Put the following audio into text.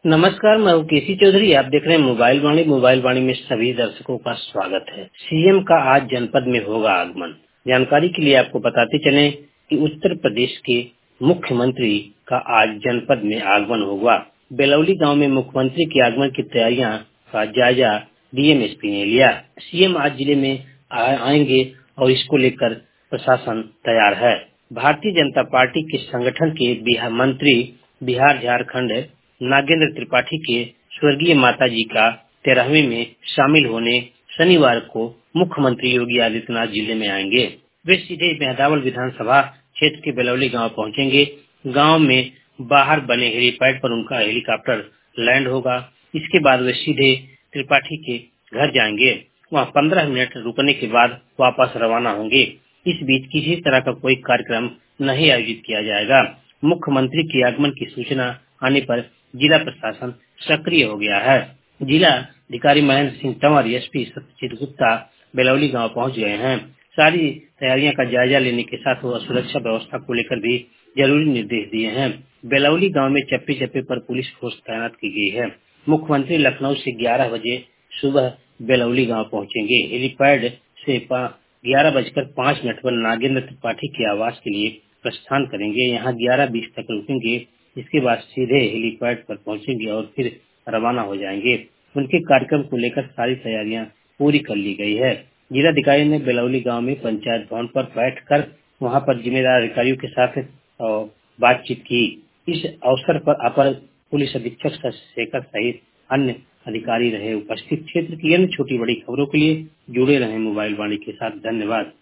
नमस्कार, मैं हूँ केसी चौधरी। आप देख रहे हैं मोबाइल वाणी। मोबाइल वाणी में सभी दर्शकों का स्वागत है। सीएम का आज जनपद में होगा आगमन। जानकारी के लिए आपको बताते चलें कि उत्तर प्रदेश के मुख्यमंत्री का आज जनपद में आगमन होगा। बेलौली गांव में मुख्यमंत्री के आगमन की तैयारियां का जायजा डीएम एसपी ने लिया। सीएम आज जिले में आएंगे और इसको लेकर प्रशासन तैयार है। भारतीय जनता पार्टी के संगठन के बिहार मंत्री बिहार झारखंड नागेंद्र त्रिपाठी के स्वर्गीय माताजी का 13वीं में शामिल होने शनिवार को मुख्यमंत्री योगी आदित्यनाथ जिले में आएंगे। वे सीधे मेहदावल विधानसभा क्षेत्र के बेलौली गांव पहुंचेंगे। गांव में बाहर बने हेलीपैड पर उनका हेलीकॉप्टर लैंड होगा। इसके बाद वे सीधे त्रिपाठी के घर जाएंगे। वहां 15 मिनट रुकने के बाद वापस रवाना होंगे। इस बीच किसी तरह का कोई कार्यक्रम नहीं आयोजित किया जाएगा। मुख्यमंत्री के आगमन की सूचना आने पर जिला प्रशासन सक्रिय हो गया है। जिला अधिकारी महेंद्र सिंह तंवर, एसपी सत्यजीत गुप्ता बेलौली गांव पहुंच गए हैं। सारी तैयारियों का जायजा लेने के साथ वो सुरक्षा व्यवस्था को लेकर भी जरूरी निर्देश दिए हैं। बेलौली गांव में चप्पे चप्पे पर पुलिस फोर्स तैनात की गई है। मुख्यमंत्री लखनऊ से 11 बजे सुबह बेलौली गांव पहुंचेंगे। हेलीपैड से 11:05 पर नागेंद्र त्रिपाठी के आवास के लिए प्रस्थान करेंगे। यहाँ 11:20 तक रुकेंगे। इसके बाद सीधे हेलीपैड पर पहुंचेंगे और फिर रवाना हो जाएंगे। उनके कार्यक्रम को लेकर सारी तैयारियां पूरी कर ली गई है। जिलाधिकारी ने बेलौली गांव में पंचायत भवन पर बैठकर वहां पर जिम्मेदार अधिकारियों के साथ बातचीत की। इस अवसर पर अपर पुलिस अधीक्षक शशि शेखर सहित अन्य अधिकारी रहे उपस्थित। क्षेत्र की अन्य छोटी बड़ी खबरों के लिए जुड़े रहे मोबाइल वाणी के साथ। धन्यवाद।